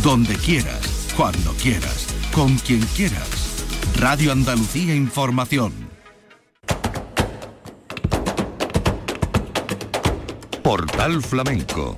Donde quieras, cuando quieras, con quien quieras. Radio Andalucía Información. Portal Flamenco.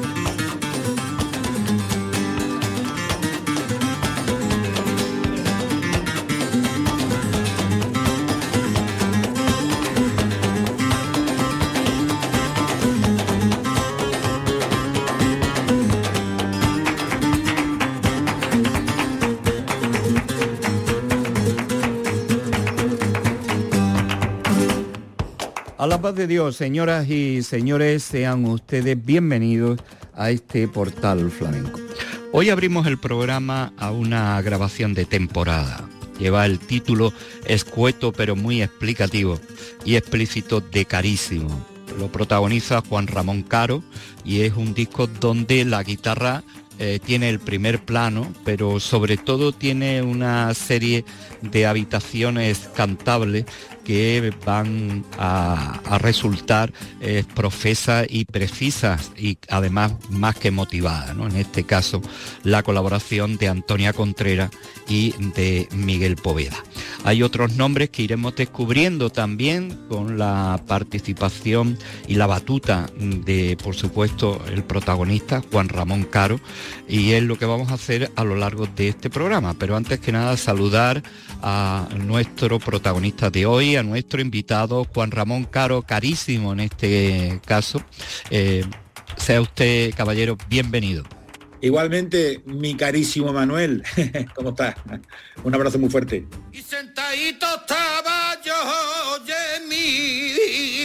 A la paz de Dios, señoras y señores, sean ustedes bienvenidos a este Portal Flamenco. Hoy abrimos el programa a una grabación de temporada. Lleva el título escueto pero muy explicativo y explícito de Carísimo. Lo protagoniza Juan Ramón Caro y es un disco donde la guitarra tiene el primer plano, pero sobre todo tiene una serie de habitaciones cantables que van a resultar profesas y precisas y además más que motivadas, ¿no? En este caso, la colaboración de Antonia Contreras y de Miguel Poveda. Hay otros nombres que iremos descubriendo también con la participación y la batuta de, por supuesto, el protagonista, Juan Ramón Caro, y es lo que vamos a hacer a lo largo de este programa. Pero antes que nada, saludar a nuestro protagonista de hoy, a nuestro invitado, Juan Ramón Caro, Carísimo en este caso. Sea usted, caballero, bienvenido. Igualmente, mi carísimo Manuel, ¿cómo estás? Un abrazo muy fuerte. Y sentadito estaba yo en mi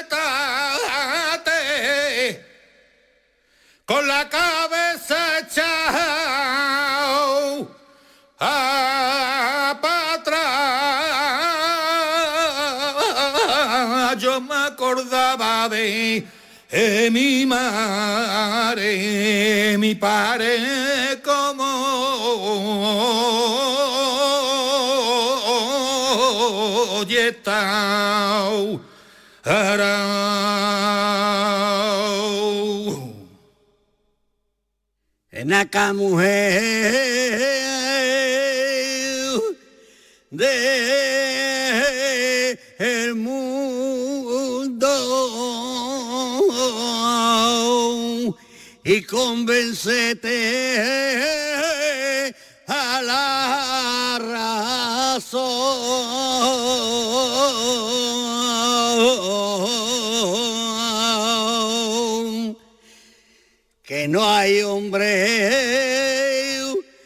petate, con la cabeza echada para atrás. Yo me acordaba de mi madre, mi padre, como está en acá mujer de el mundo y convéncete a la razón que no hay hombre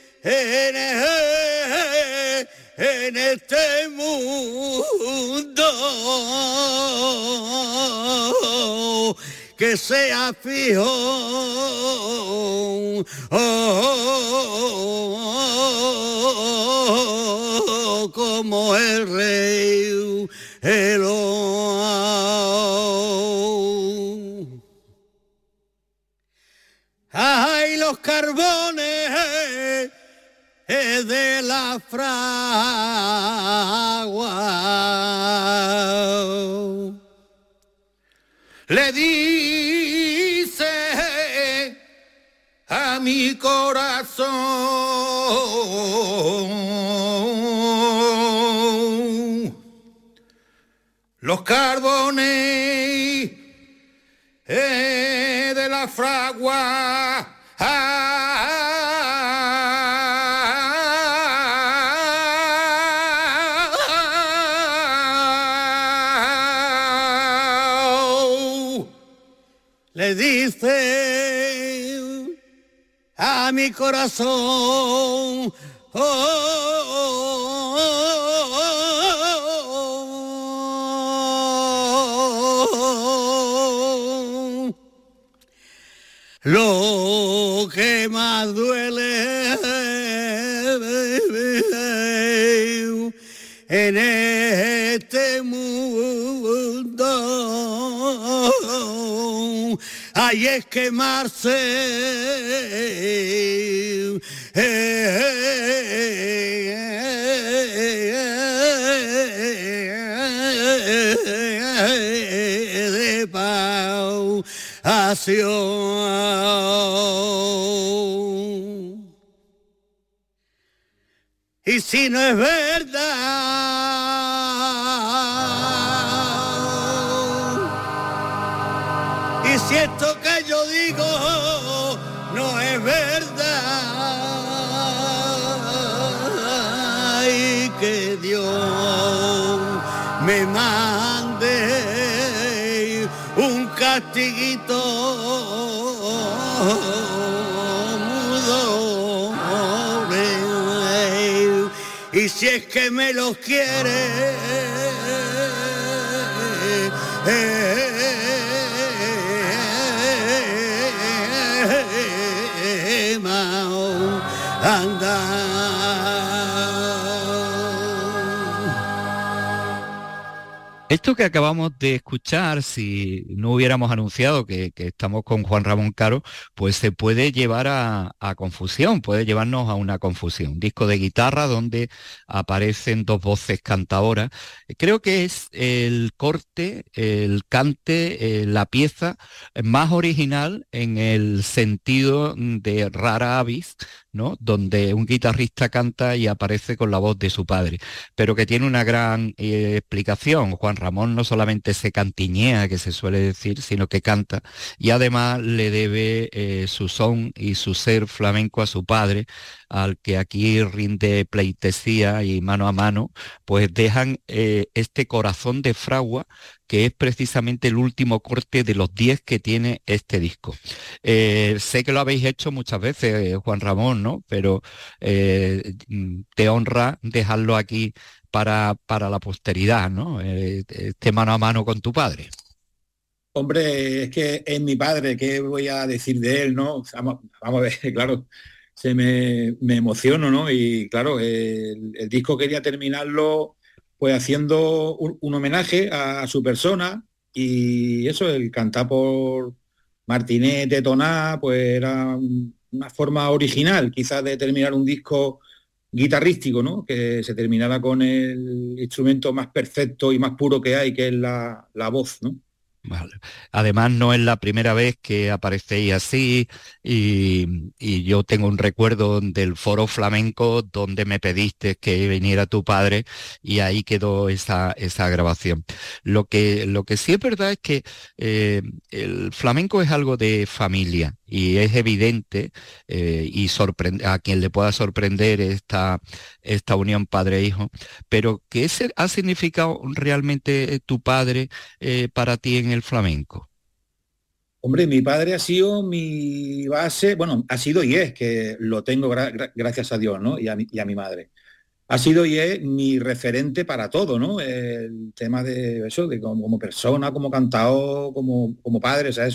en este mundo que sea fijo como el rey Elón. Ay, los carbones de la fragua le dice a mi corazón, los carbones de la fragua. Le dice a mi corazón, lo que más duele en este mundo, ay, es quemarse de pasión. y si no es verdad, y si esto que yo digo no es verdad, y que Dios me mande un castiguito mudo, y si es que me los quiere, anda. Esto que acabamos de escuchar, si no hubiéramos anunciado que estamos con Juan Ramón Caro, pues se puede llevar a confusión, puede llevarnos a una confusión. Un disco de guitarra donde aparecen dos voces cantadoras. Creo que es el corte, el cante, la pieza más original en el sentido de Rara Avis, ¿no? Donde un guitarrista canta y aparece con la voz de su padre, pero que tiene una gran explicación. Juan Ramón no solamente se cantiñea, que se suele decir, sino que canta, y además le debe su son y su ser flamenco a su padre, al que aquí rinde pleitesía y mano a mano, pues dejan este Corazón de Fragua, que es precisamente el último corte de los 10 que tiene este disco. Sé que lo habéis hecho muchas veces, Juan Ramón, ¿no? Pero te honra dejarlo aquí para la posteridad, ¿no? Este mano a mano con tu padre. Hombre, es que es mi padre, ¿qué voy a decir de él, no? Vamos a ver, claro, me emociono, ¿no? Y claro, el disco quería terminarlo pues haciendo un homenaje a su persona, y eso, el cantar por Martinet de Toná, pues era una forma original quizás de terminar un disco guitarrístico, ¿no? Que se terminara con el instrumento más perfecto y más puro que hay, que es la voz, ¿no? Vale. Además, no es la primera vez que aparecéis así, y yo tengo un recuerdo del Foro Flamenco donde me pediste que viniera tu padre, y ahí quedó esa grabación. Lo que sí es verdad es que el flamenco es algo de familia, y es evidente, y a quien le pueda sorprender esta unión padre-hijo, pero ¿qué ha significado realmente tu padre para ti en el flamenco? Hombre, mi padre ha sido mi base, bueno, ha sido y es, que lo tengo gracias a Dios, ¿no? Y a mi madre. Ha sido y es mi referente para todo, ¿no? El tema de eso, de como persona, como cantador, como padre, o sea,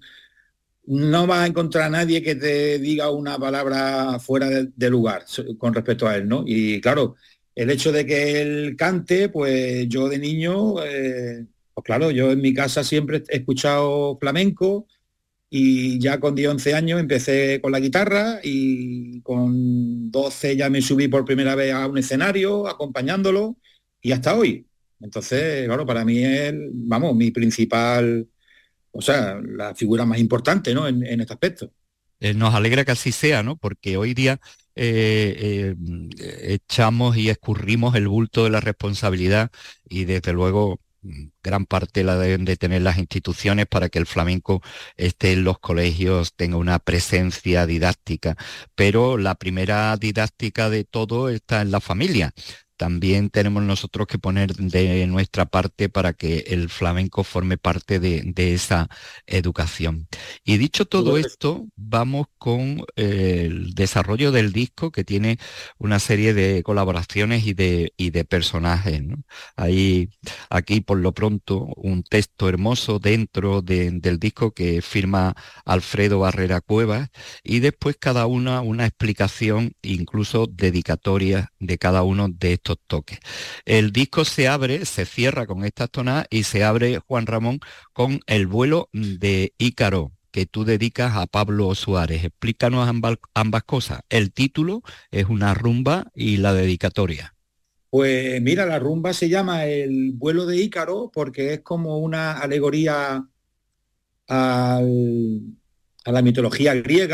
no vas a encontrar a nadie que te diga una palabra fuera de lugar con respecto a él, ¿no? Y claro, el hecho de que él cante, pues yo de niño, pues claro, yo en mi casa siempre he escuchado flamenco, y ya con 10, 11 años empecé con la guitarra, y con 12 ya me subí por primera vez a un escenario acompañándolo, y hasta hoy. Entonces, claro, para mí es, vamos, mi principal, o sea, la figura más importante, ¿no? En este aspecto. Nos alegra que así sea, ¿no? Porque hoy día echamos y escurrimos el bulto de la responsabilidad, y desde luego gran parte la deben de tener las instituciones para que el flamenco esté en los colegios, tenga una presencia didáctica, pero la primera didáctica de todo está en la familia. También tenemos nosotros que poner de nuestra parte para que el flamenco forme parte de esa educación. Y dicho todo esto, vamos con el desarrollo del disco, que tiene una serie de colaboraciones y de personajes, ¿no? Hay aquí por lo pronto un texto hermoso dentro del disco que firma Alfredo Barrera Cuevas, y después cada una explicación, incluso dedicatoria de cada uno de estos toques. El disco se cierra con estas tonadas, y se abre, Juan Ramón, con El vuelo de Ícaro, que tú dedicas a Pablo Suárez. Explícanos ambas cosas. El título es una rumba y la dedicatoria. Pues mira, la rumba se llama El vuelo de Ícaro porque es como una alegoría a la mitología griega,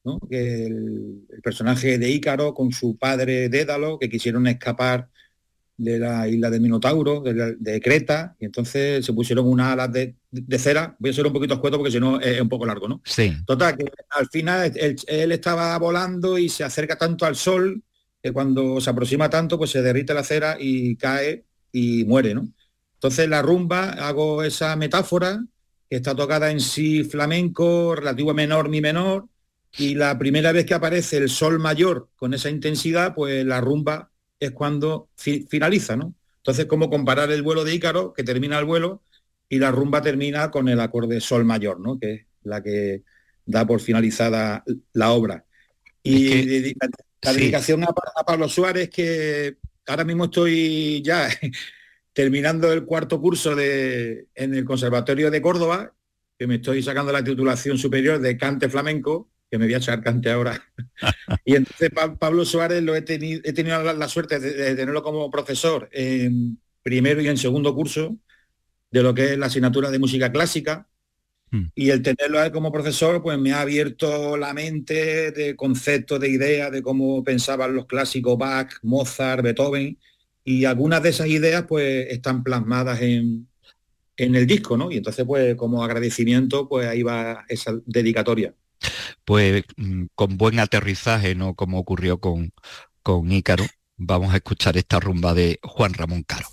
¿no? Que el personaje de Ícaro con su padre Dédalo, que quisieron escapar de la isla de Minotauro, de Creta, y entonces se pusieron unas alas de cera. Voy a ser un poquito escueto porque si no es un poco largo, ¿no? Sí. Total, que al final él estaba volando y se acerca tanto al sol que cuando se aproxima tanto, pues se derrite la cera y cae y muere, ¿no? Entonces la rumba, hago esa metáfora, que está tocada en sí flamenco, relativo a menor, mi menor, y la primera vez que aparece el sol mayor con esa intensidad, pues la rumba es cuando finaliza, ¿no? Entonces, como comparar el vuelo de Ícaro, que termina el vuelo, y la rumba termina con el acorde sol mayor, ¿no? Que es la que da por finalizada la obra. Y la dedicación a Pablo Suárez, que ahora mismo estoy ya terminando el cuarto curso en el Conservatorio de Córdoba, que me estoy sacando la titulación superior de cante flamenco, que me voy a echar cante ahora. Y entonces Pablo Suárez he tenido la suerte de tenerlo como profesor en primero y en segundo curso de lo que es la asignatura de música clásica. Y el tenerlo a él como profesor, pues me ha abierto la mente de conceptos, de ideas, de cómo pensaban los clásicos Bach, Mozart, Beethoven, y algunas de esas ideas pues están plasmadas en el disco, ¿no? Y entonces, pues como agradecimiento, pues ahí va esa dedicatoria. Pues con buen aterrizaje, no como ocurrió con Ícaro, vamos a escuchar esta rumba de Juan Ramón Caro.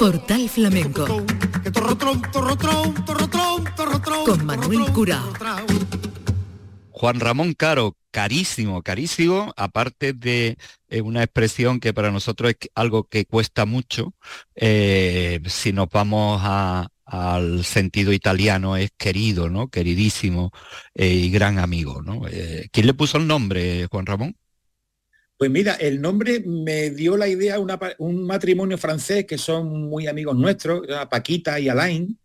Portal Flamenco con Manuel Curao. Juan Ramón Caro, carísimo, carísimo, aparte de una expresión que para nosotros es algo que cuesta mucho, si nos vamos al sentido italiano es querido, ¿no? Queridísimo y gran amigo, ¿no? ¿Quién le puso el nombre, Juan Ramón? Pues mira, el nombre me dio la idea un matrimonio francés que son muy amigos nuestros, Paquita y Alain,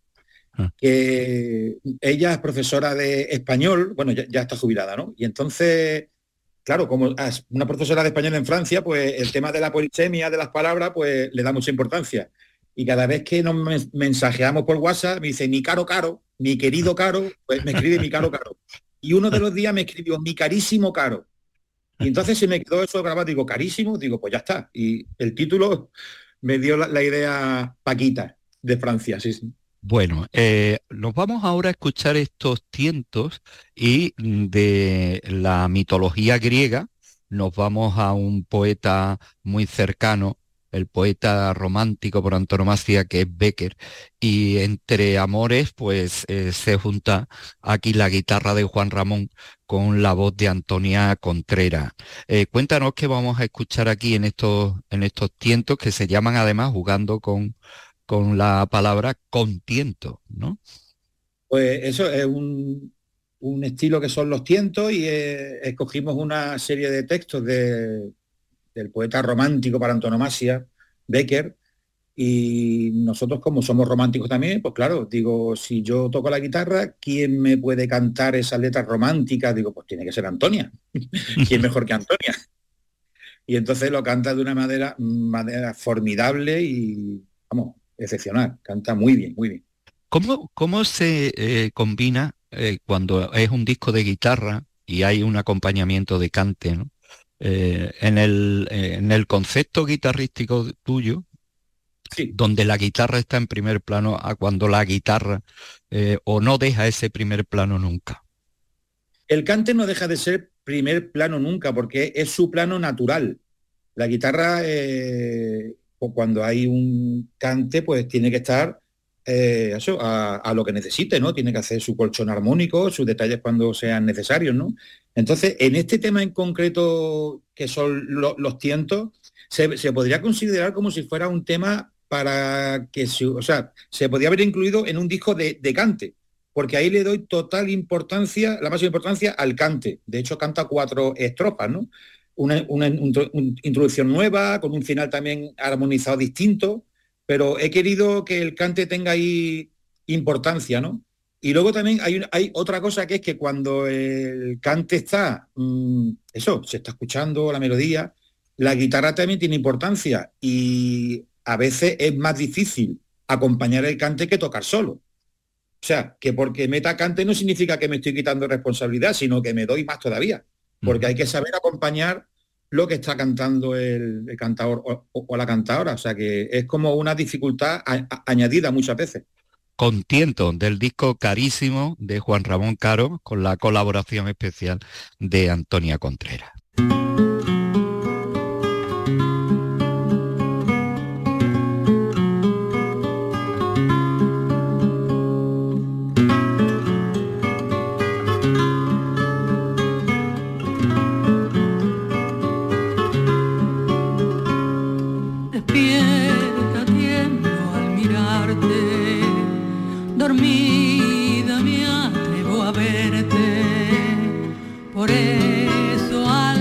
que ella es profesora de español, bueno, ya está jubilada, ¿no? Y entonces, claro, como es una profesora de español en Francia, pues el tema de la polisemia de las palabras, pues le da mucha importancia. Y cada vez que nos mensajeamos por WhatsApp, me dice, mi caro, mi querido Caro, pues me escribe mi caro. Y uno de los días me escribió, mi carísimo Caro. Y entonces se me quedó eso grabado, digo, carísimo, digo, pues ya está. Y el título me dio la idea Paquita, de Francia, sí. Bueno, nos vamos ahora a escuchar estos tientos y de la mitología griega nos vamos a un poeta muy cercano, el poeta romántico por antonomasia que es Bécquer, y entre amores pues se junta aquí la guitarra de Juan Ramón con la voz de Antonia Contreras. Cuéntanos qué vamos a escuchar aquí en estos tientos que se llaman además, jugando con la palabra, contiento, ¿no? Pues eso es un estilo que son los tientos y escogimos una serie de textos del poeta romántico para antonomasia, Bécquer, y nosotros como somos románticos también, pues claro, digo, si yo toco la guitarra, ¿quién me puede cantar esas letras románticas? Digo, pues tiene que ser Antonia. ¿Quién mejor que Antonia? Y entonces lo canta de una manera formidable y, vamos, excepcional, canta muy bien, muy bien. ¿Cómo se combina cuando es un disco de guitarra y hay un acompañamiento de cante, ¿no? En el concepto guitarrístico tuyo, sí, donde la guitarra está en primer plano, a cuando la guitarra o no deja ese primer plano nunca. El cante no deja de ser primer plano nunca, porque es su plano natural. La guitarra, cuando hay un cante, pues tiene que estar a lo que necesite, ¿no? Tiene que hacer su colchón armónico, sus detalles cuando sean necesarios, ¿no? Entonces, en este tema en concreto, que son los tientos, se podría considerar como si fuera un tema para que se podría haber incluido en un disco de cante, porque ahí le doy total importancia, la máxima importancia al cante. De hecho, canta 4 estrofas, ¿no? Una introducción nueva, con un final también armonizado distinto, pero he querido que el cante tenga ahí importancia, ¿no? Y luego también hay otra cosa, que es que cuando el cante está, se está escuchando la melodía, la guitarra también tiene importancia y a veces es más difícil acompañar el cante que tocar solo. O sea, que porque meta cante no significa que me estoy quitando responsabilidad, sino que me doy más todavía, porque hay que saber acompañar lo que está cantando el cantador o la cantadora. O sea, que es como una dificultad añadida muchas veces. Contiento, del disco Carísimo de Juan Ramón Caro, con la colaboración especial de Antonia Contreras. Dormida me atrevo a verte, por eso al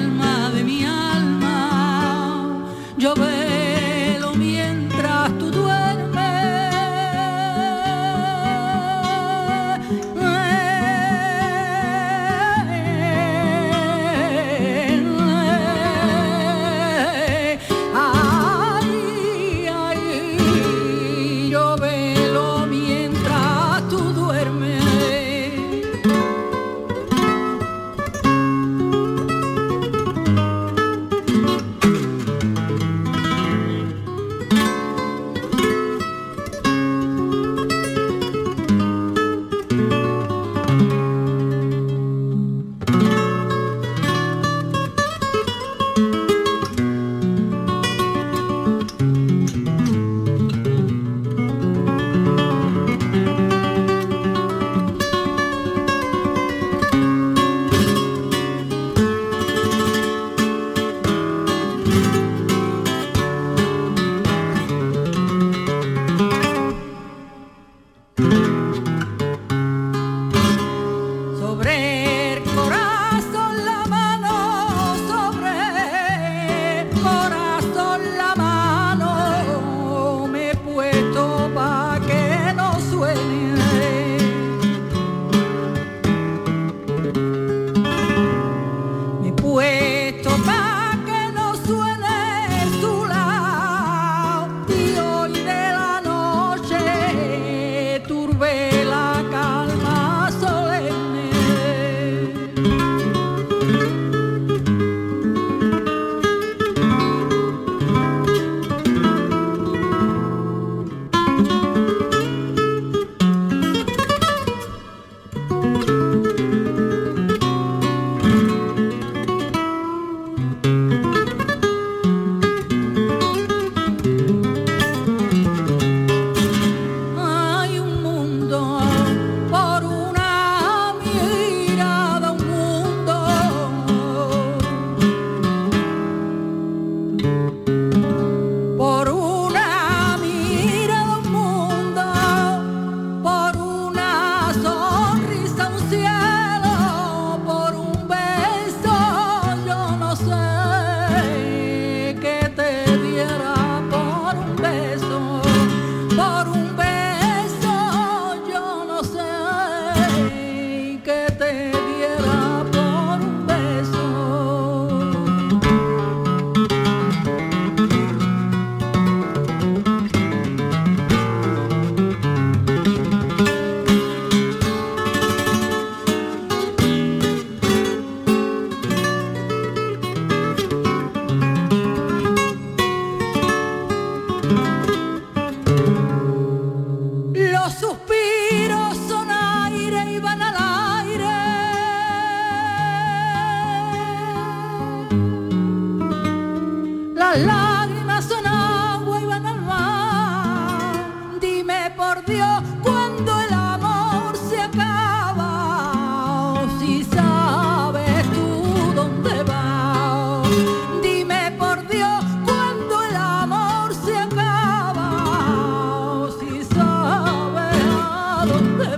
Las lágrimas son agua y van al mar. Dime por Dios cuándo el amor se acaba, o si sabes tú dónde vas. Dime por Dios cuándo el amor se acaba, o si sabes a dónde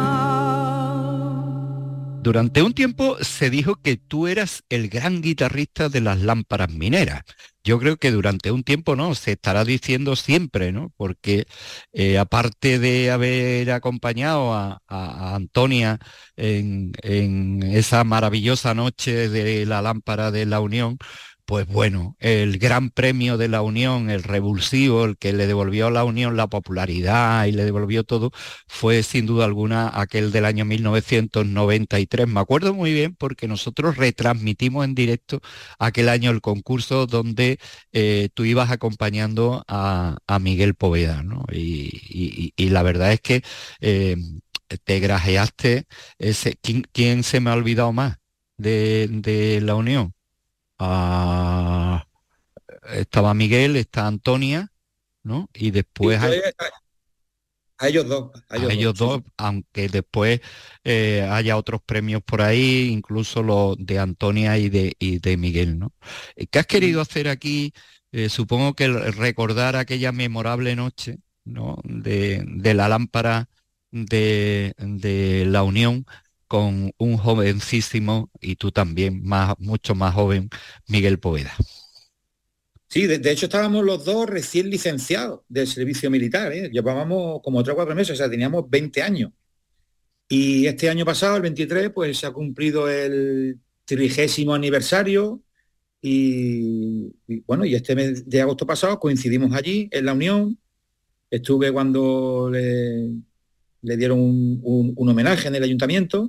vas. Durante un tiempo se dijo que tú eras el gran guitarrista de las lámparas mineras. Yo creo que durante un tiempo no, se estará diciendo siempre, ¿no? Porque aparte de haber acompañado a Antonia en esa maravillosa noche de la lámpara de la Unión, pues bueno, el gran premio de la Unión, el revulsivo, el que le devolvió a la Unión la popularidad y le devolvió todo, fue sin duda alguna aquel del año 1993. Me acuerdo muy bien porque nosotros retransmitimos en directo aquel año el concurso donde tú ibas acompañando a Miguel Poveda, ¿no? Y la verdad es que te grajeaste ese... ¿Quién se me ha olvidado más de la Unión? Estaba Miguel, está Antonia, ¿no? Y después a ellos dos. A ellos dos, aunque después haya otros premios por ahí, incluso los de Antonia y de Miguel, ¿no? ¿Qué has querido hacer aquí? Supongo que recordar aquella memorable noche, ¿no? de la lámpara de la Unión, con un jovencísimo, y tú también, mucho más joven, Miguel Poveda. Sí, de hecho estábamos los dos recién licenciados del servicio militar, ¿eh? Llevábamos como 3 o 4 meses, o sea, teníamos 20 años. Y este año pasado, el 23, pues se ha cumplido el 30º aniversario y bueno, y este mes de agosto pasado coincidimos allí, en la Unión. Estuve cuando le dieron un homenaje en el ayuntamiento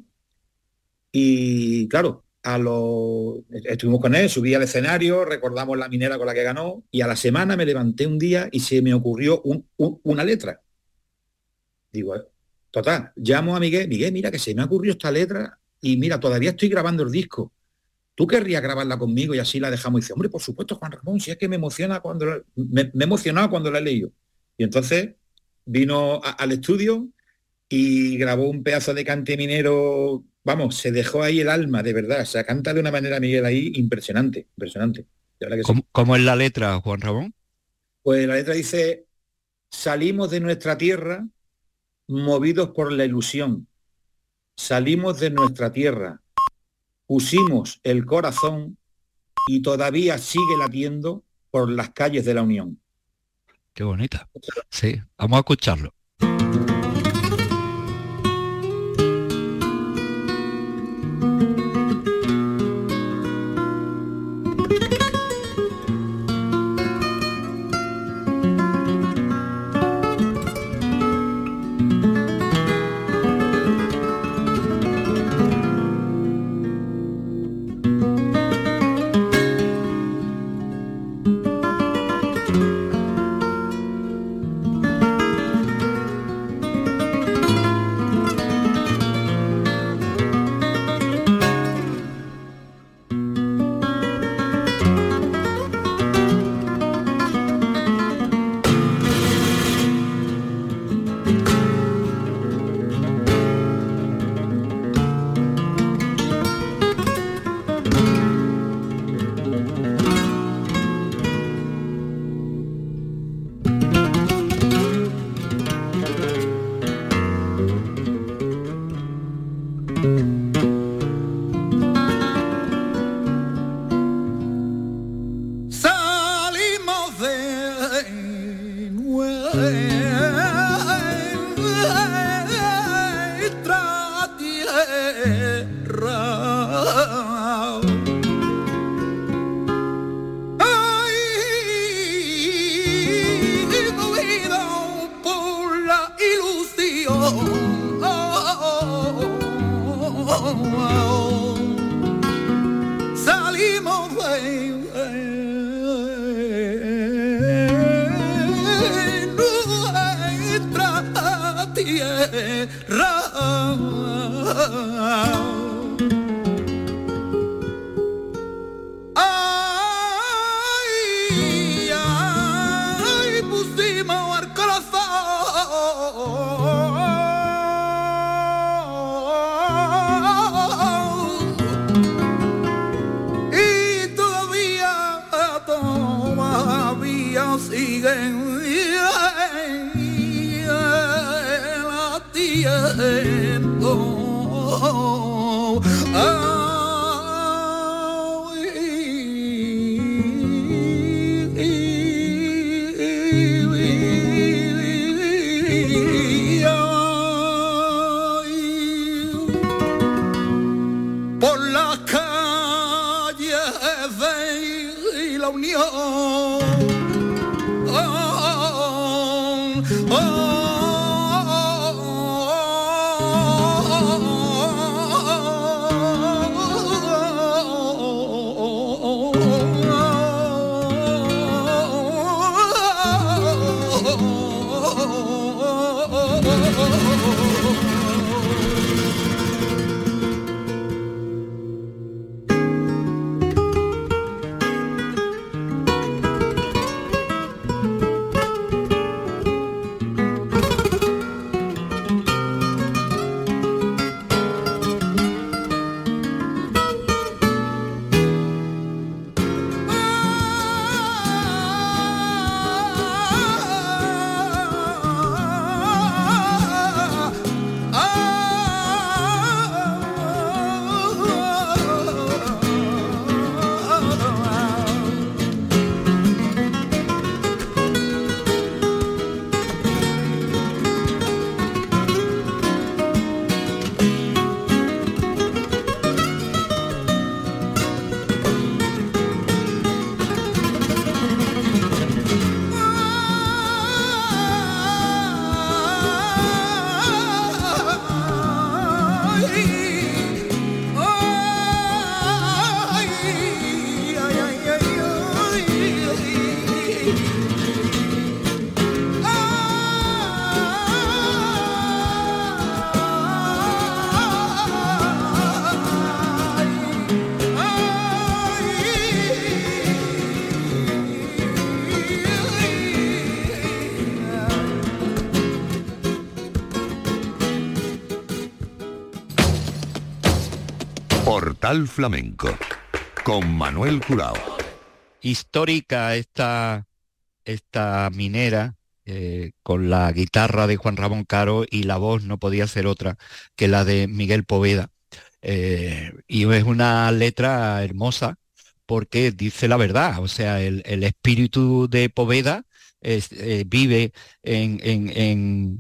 y claro, estuvimos con él, subí al escenario, recordamos la minera con la que ganó y a la semana me levanté un día y se me ocurrió una letra. Digo, total, llamo a Miguel, mira que se me ha ocurrido esta letra y mira, todavía estoy grabando el disco. ¿Tú querrías grabarla conmigo y así la dejamos? Y dice, hombre, por supuesto, Juan Ramón, si es que me emociona me he emocionado cuando la he leído. Y entonces vino al estudio y grabó un pedazo de cante minero, vamos, se dejó ahí el alma, de verdad. O sea, canta de una manera Miguel ahí impresionante. De verdad que sí. ¿Cómo es la letra, Juan Ramón? Pues la letra dice, salimos de nuestra tierra movidos por la ilusión. Salimos de nuestra tierra, pusimos el corazón y todavía sigue latiendo por las calles de la Unión. Qué bonita. Sí, vamos a escucharlo. Salimos de nuestra tierra. Por las calles de la Unión. Portal Flamenco con Manuel Curao. Histórica esta minera, con la guitarra de Juan Ramón Caro, y la voz no podía ser otra que la de Miguel Poveda. Y es una letra hermosa porque dice la verdad, o sea, el espíritu de Poveda vive en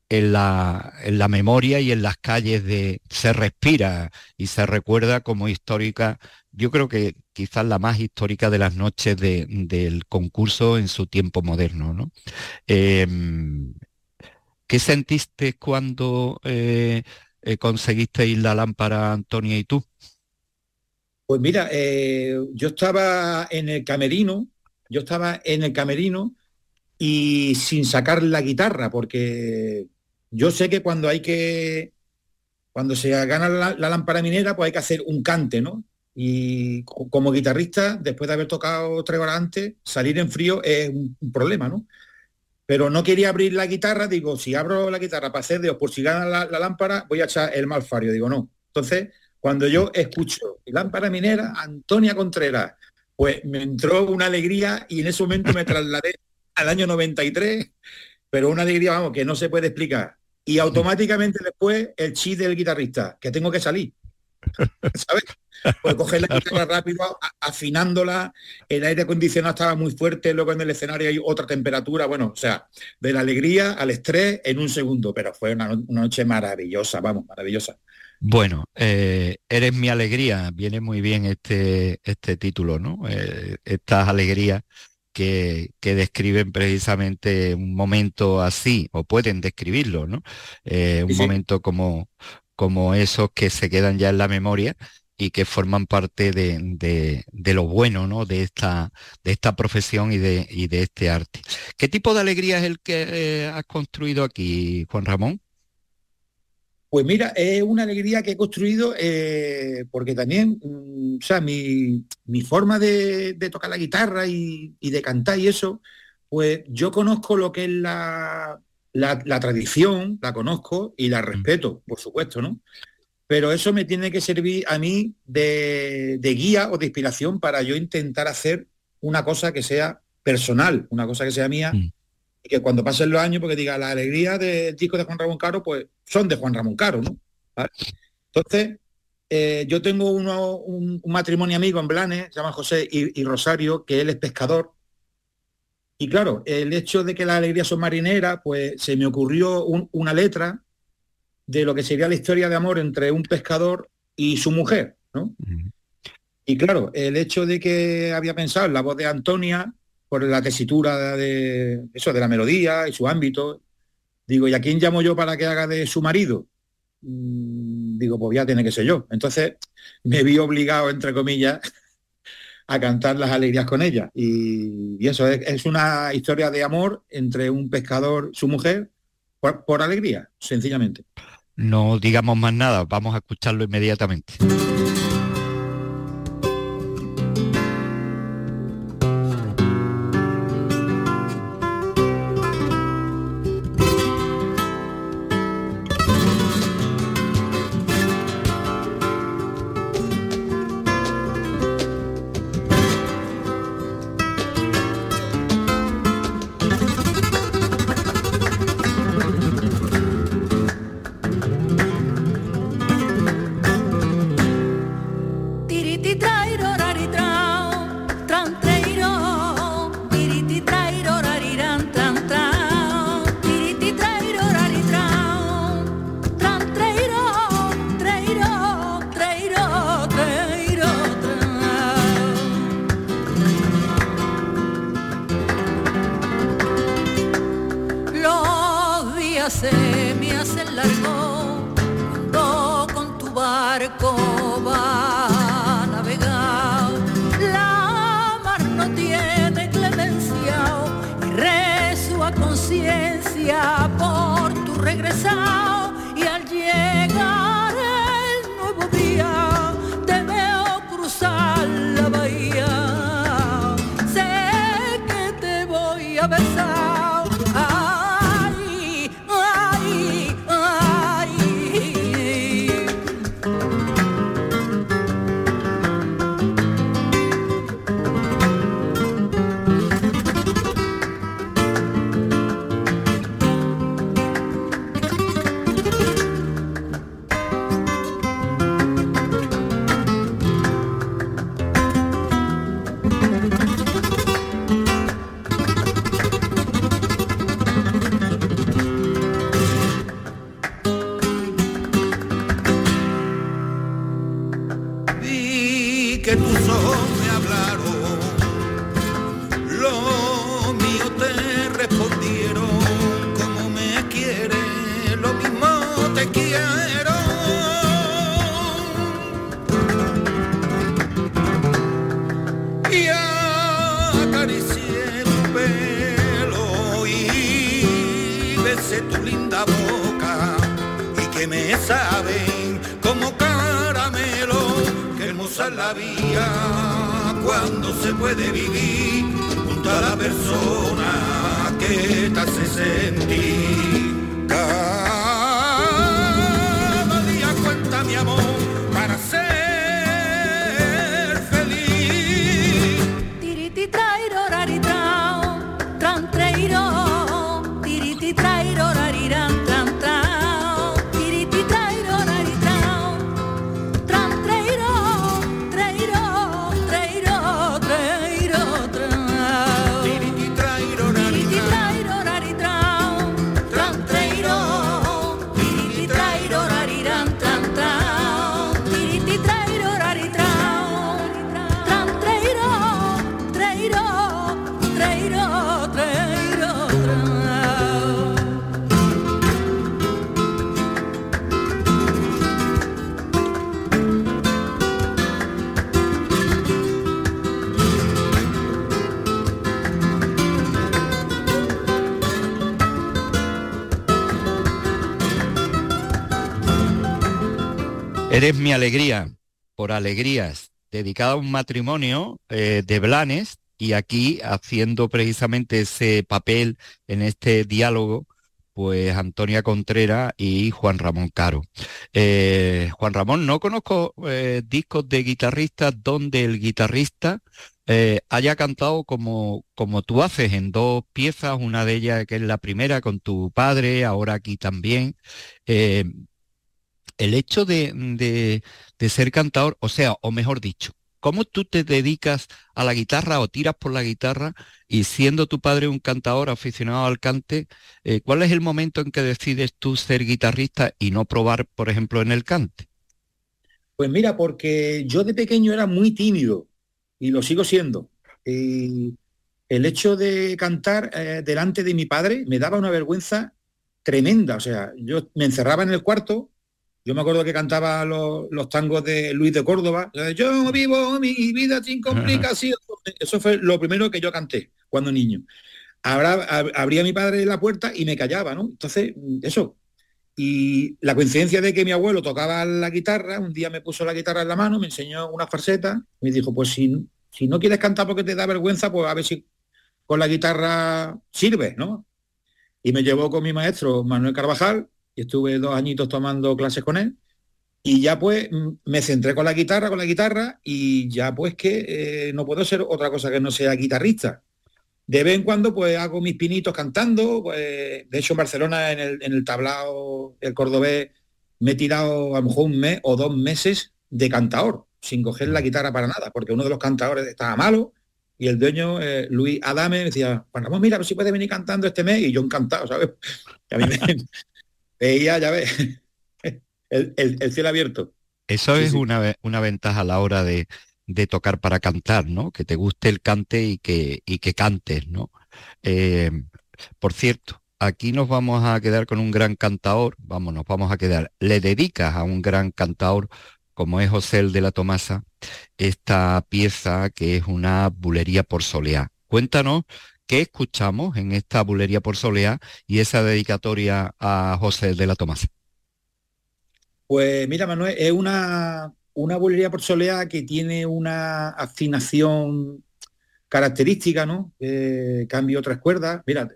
la memoria y en las calles, se respira y se recuerda como histórica. Yo creo que quizás la más histórica de las noches del concurso en su tiempo moderno, ¿no? ¿Qué sentiste cuando conseguisteis la lámpara, Antonia, y tú? Pues mira, yo estaba en el camerino y sin sacar la guitarra, porque yo sé que cuando se gana la lámpara minera, pues hay que hacer un cante, ¿no? Y como guitarrista, después de haber tocado 3 horas antes, salir en frío es un problema, ¿no? Pero no quería abrir la guitarra, digo, si abro la guitarra para hacer Dios, por si gana la lámpara, voy a echar el malfario, digo, no. Entonces, cuando yo escucho lámpara minera, Antonia Contreras, pues me entró una alegría y en ese momento me trasladé al año 93, pero una alegría, vamos, que no se puede explicar. Y automáticamente después el chip del guitarrista, que tengo que salir, ¿sabes? Pues coger la guitarra rápido, afinándola, el aire acondicionado estaba muy fuerte, luego en el escenario hay otra temperatura, bueno, o sea, de la alegría al estrés en un segundo, pero fue una noche maravillosa, vamos, maravillosa. Bueno, eres mi alegría, viene muy bien este título, ¿no? Estas alegrías que describen precisamente un momento así, o pueden describirlo, ¿no? Un Sí. momento como esos que se quedan ya en la memoria y que forman parte de lo bueno, ¿no? De esta profesión y de este arte. ¿Qué tipo de alegría es el que has construido aquí, Juan Ramón? Pues mira, es una alegría que he construido porque también, o sea, mi forma de tocar la guitarra y de cantar y eso, pues yo conozco lo que es la tradición, la conozco y la respeto, por supuesto, ¿no? Pero eso me tiene que servir a mí de guía o de inspiración para yo intentar hacer una cosa que sea personal, una cosa que sea mía, y que cuando pasen los años, porque diga, la alegría del disco de Juan Ramón Caro, pues son de Juan Ramón Caro, ¿no? ¿Vale? Entonces, yo tengo un matrimonio amigo en Blanes, se llama José y Rosario, que él es pescador. Y claro, el hecho de que las alegrías son marineras, pues se me ocurrió una letra de lo que sería la historia de amor entre un pescador y su mujer, ¿no? Y claro, el hecho de que había pensado en la voz de Antonia, por la tesitura de la melodía y su ámbito, digo, ¿y a quién llamo yo para que haga de su marido? Digo, pues ya tiene que ser yo. Entonces me vi obligado, entre comillas, a cantar las alegrías con ella. Y eso es una historia de amor entre un pescador y su mujer por alegría, sencillamente. No digamos más nada, vamos a escucharlo inmediatamente. Se me hacen largo cuando con tu barco va a navegar. La mar no tiene clemencia y rezo a conciencia por tu regresado. Y al llegar el nuevo día te veo cruzar la bahía. Sé que te voy a besar. La vía cuando se puede vivir junto a la persona que te hace sentir. Cada día cuenta mi amor para ser feliz. Tiriti trairo raritrao, tran treiro, tiriti trairo rariran tran trao, tiriti trairo raritrao, tran treiro. Eres mi alegría, por alegrías, dedicada a un matrimonio de Blanes, y aquí haciendo precisamente ese papel en este diálogo, pues Antonia Contreras y Juan Ramón Caro. Juan Ramón, no conozco discos de guitarristas donde el guitarrista haya cantado como tú haces en 2 piezas, una de ellas que es la primera con tu padre, ahora aquí también. El hecho de ser cantador, o sea, o mejor dicho, ¿cómo tú te dedicas a la guitarra o tiras por la guitarra y siendo tu padre un cantador aficionado al cante, cuál es el momento en que decides tú ser guitarrista y no probar, por ejemplo, en el cante? Pues mira, porque yo de pequeño era muy tímido y lo sigo siendo. Y el hecho de cantar delante de mi padre me daba una vergüenza tremenda. O sea, yo me encerraba en el cuarto. Yo me acuerdo que cantaba los tangos de Luis de Córdoba. Yo vivo mi vida sin complicación. Eso fue lo primero que yo canté cuando niño. Abría mi padre la puerta y me callaba, ¿no? Entonces, eso. Y la coincidencia de que mi abuelo tocaba la guitarra, un día me puso la guitarra en la mano, me enseñó una farseta, me dijo, pues si no quieres cantar porque te da vergüenza, pues a ver si con la guitarra sirve, ¿no? Y me llevó con mi maestro Manuel Carvajal, y estuve 2 añitos tomando clases con él, y ya pues me centré con la guitarra, y ya pues que no puedo ser otra cosa que no sea guitarrista. De vez en cuando pues hago mis pinitos cantando, pues, de hecho en Barcelona en el tablao el cordobés me he tirado a lo mejor 1 mes o 2 meses de cantador, sin coger la guitarra para nada, porque uno de los cantadores estaba malo y el dueño, Luis Adame, me decía, bueno, vamos, mira, a ver si puedes venir cantando este mes, y yo encantado, ¿sabes? A mí me veía, ya ves, el cielo abierto. Eso Sí, es sí. una ventaja a la hora de tocar para cantar, ¿no? Que te guste el cante y que cantes, ¿no? Eh, por cierto, aquí nos vamos a quedar con un gran cantador, nos vamos a quedar, le dedicas a un gran cantador como es José el de la Tomasa, esta pieza que es una bulería por soleá. Cuéntanos qué escuchamos en esta bulería por soleá y esa dedicatoria a José el de la Tomasa. Pues mira, Manuel, es una bulería por soleá que tiene una afinación característica, ¿no? Cambio 3 cuerdas. Mira,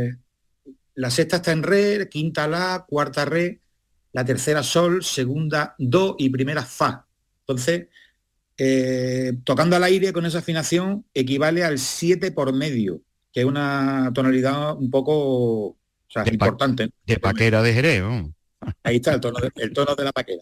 la sexta está en re, quinta la, cuarta re, la tercera sol, segunda do y primera fa. Entonces, tocando al aire con esa afinación equivale al 7 por medio, que es una tonalidad un poco, o sea, importante. De paquera de Jerez, ¿no? Ahí está el tono de la paquera.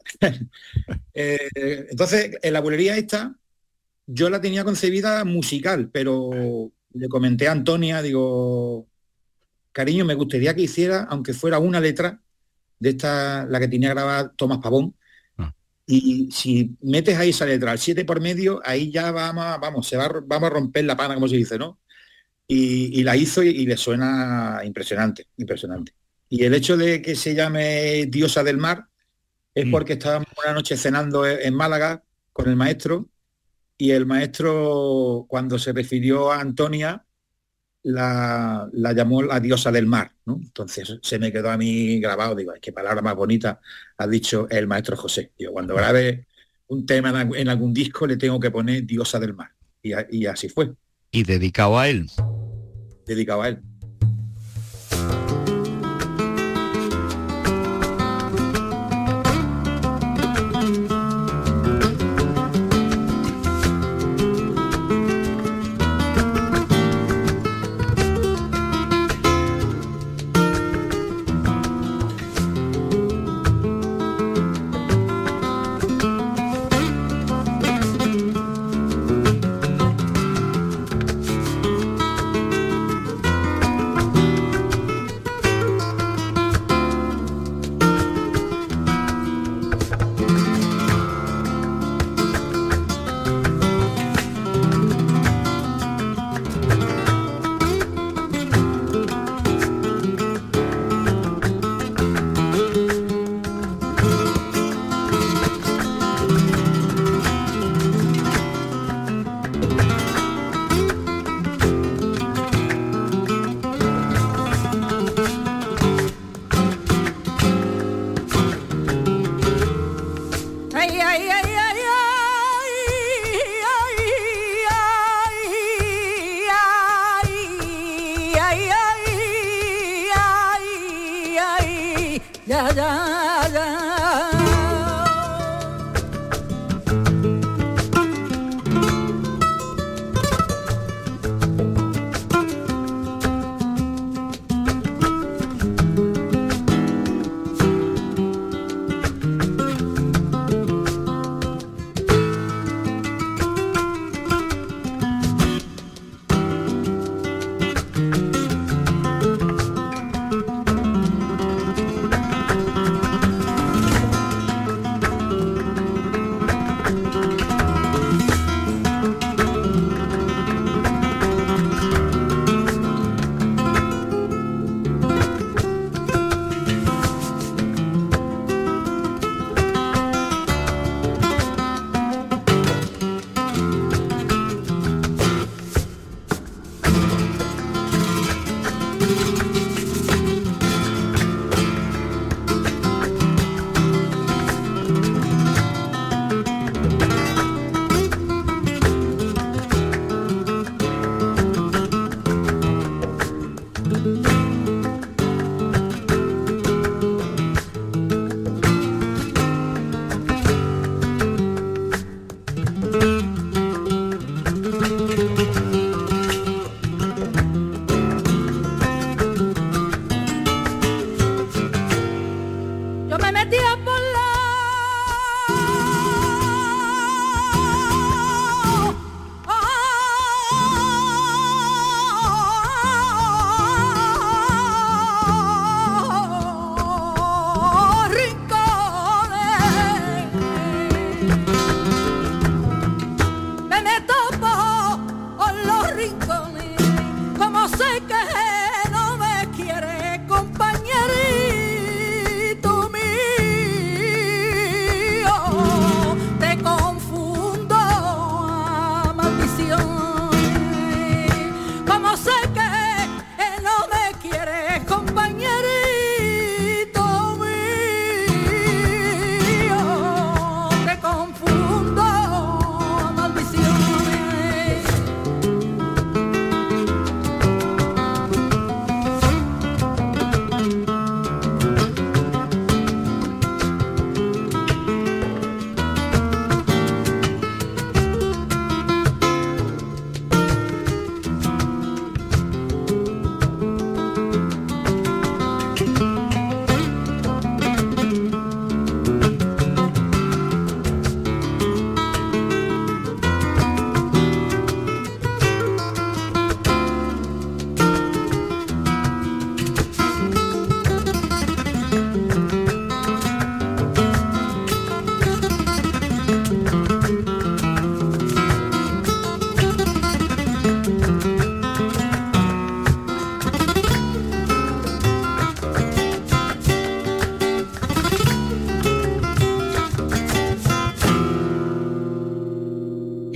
Entonces, en la bulería esta, yo la tenía concebida musical, pero le comenté a Antonia, digo, cariño, me gustaría que hiciera, aunque fuera una letra, de esta, la que tenía grabada Tomás Pavón, y si metes ahí esa letra al 7 por medio, ahí ya vamos a romper la pana, como se dice, ¿no? Y la hizo y le suena impresionante. Y el hecho de que se llame Diosa del Mar es porque estábamos una noche cenando en Málaga con el maestro, y el maestro, cuando se refirió a Antonia, la llamó la Diosa del Mar, ¿no? Entonces se me quedó a mí grabado, digo, qué palabra más bonita ha dicho el maestro José. Digo, cuando grabe un tema en algún disco le tengo que poner Diosa del Mar. Y así fue. Y dedicado a él. Dedicado a él.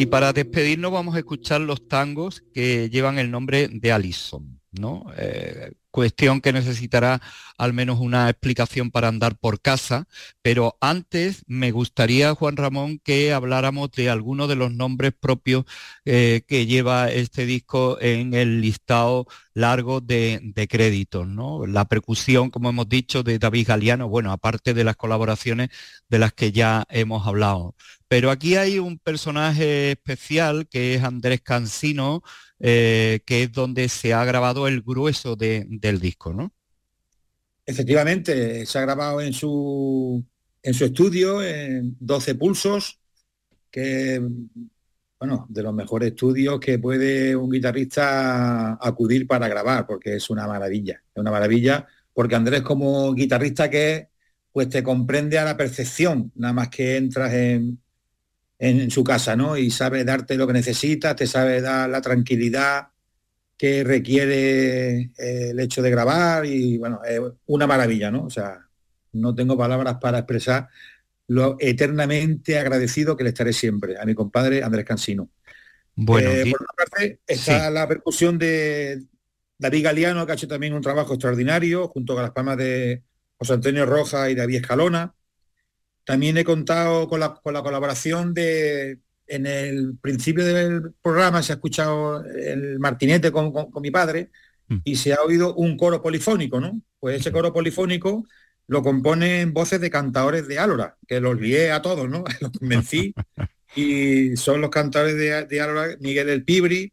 para despedirnos vamos a escuchar los tangos que llevan el nombre de Alison, ¿no? Cuestión que necesitará al menos una explicación para andar por casa, pero antes me gustaría, Juan Ramón, que habláramos de algunos de los nombres propios que lleva este disco en el listado largo de créditos, ¿no? La percusión, como hemos dicho, de David Galiano, bueno, aparte de las colaboraciones de las que ya hemos hablado. Pero aquí hay un personaje especial que es Andrés Cansino, que es donde se ha grabado el grueso del disco, ¿no? Efectivamente, se ha grabado en su estudio, en 12 pulsos, que, bueno, de los mejores estudios que puede un guitarrista acudir para grabar, porque es una maravilla, porque Andrés, como guitarrista que es, pues te comprende a la perfección, nada más que entras en su casa, ¿no? Y sabe darte lo que necesitas, te sabe dar la tranquilidad que requiere el hecho de grabar y, bueno, es una maravilla, ¿no? O sea, no tengo palabras para expresar lo eternamente agradecido que le estaré siempre a mi compadre Andrés Cansino. Bueno, por otra parte está la percusión de David Galiano, que ha hecho también un trabajo extraordinario, junto con las palmas de José Antonio Rojas y David Escalona. También he contado con la colaboración en el principio del programa se ha escuchado el martinete con mi padre y se ha oído un coro polifónico, ¿no? Pues ese coro polifónico lo componen voces de cantadores de Álora, que los lié a todos, ¿no? Los convencí, y son los cantadores de Álora: Miguel el Pibri,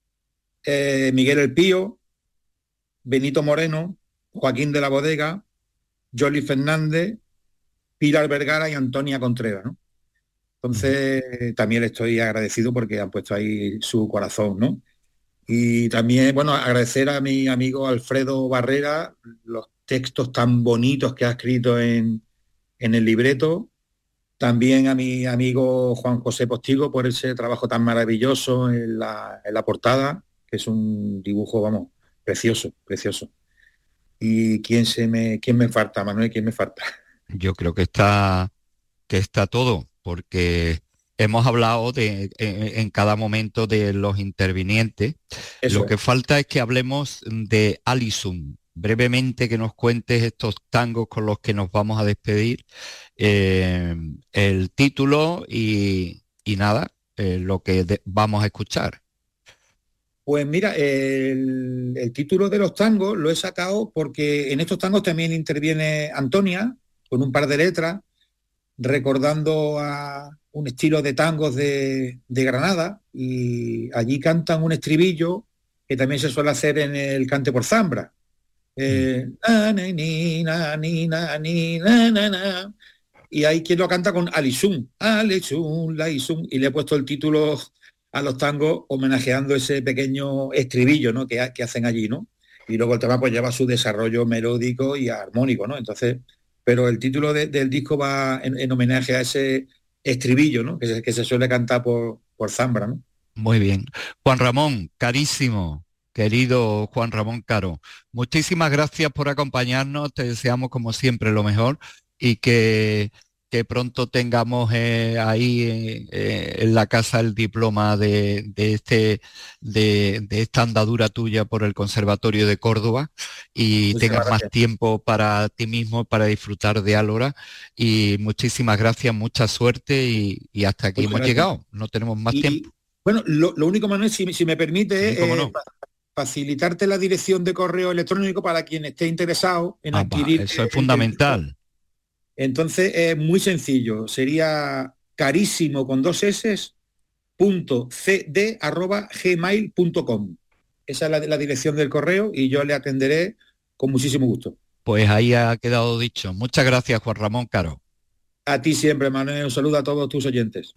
Miguel el Pío, Benito Moreno, Joaquín de la Bodega, Jolly Fernández, Pilar Vergara y Antonia Contreras, ¿no? Entonces también le estoy agradecido porque han puesto ahí su corazón, ¿no? Y también, bueno, agradecer a mi amigo Alfredo Barrera los textos tan bonitos que ha escrito en el libreto. También a mi amigo Juan José Postigo por ese trabajo tan maravilloso en la portada, que es un dibujo, vamos, precioso, precioso. ¿Y quién me falta, Manuel? ¿Quién me falta? Yo creo que está todo, porque hemos hablado en cada momento de los intervinientes. Eso Lo que falta es que hablemos de Alison. Brevemente, que nos cuentes estos tangos con los que nos vamos a despedir, el título y nada, lo que vamos a escuchar. Pues mira, el título de los tangos lo he sacado porque en estos tangos también interviene Antonia, con un par de letras, recordando a un estilo de tangos de Granada, y allí cantan un estribillo que también se suele hacer en el cante por zambra. Y hay quien lo canta con Alison, y le he puesto el título a los tangos homenajeando ese pequeño estribillo, ¿no? que hacen allí, ¿no? Y luego el tema pues lleva su desarrollo melódico y armónico, ¿no? Entonces, pero el título del disco va en homenaje a ese estribillo, ¿no? que se suele cantar por zambra, ¿no? Muy bien. Juan Ramón, carísimo, querido Juan Ramón Caro, muchísimas gracias por acompañarnos, te deseamos como siempre lo mejor y que pronto tengamos ahí en la casa el diploma de esta andadura tuya por el Conservatorio de Córdoba y tengas más tiempo para ti mismo, para disfrutar de Álora, y muchísimas gracias, mucha suerte y hasta aquí hemos llegado, no tenemos más tiempo. Bueno, lo único, Manuel, si me permite, facilitarte la dirección de correo electrónico para quien esté interesado en adquirir. Eso es fundamental. Entonces es muy sencillo, sería carísimo con 2 s .cd@gmail.com. Esa es la dirección del correo y yo le atenderé con muchísimo gusto. Pues ahí ha quedado dicho. Muchas gracias, Juan Ramón Caro. A ti siempre, Manuel. Un saludo a todos tus oyentes.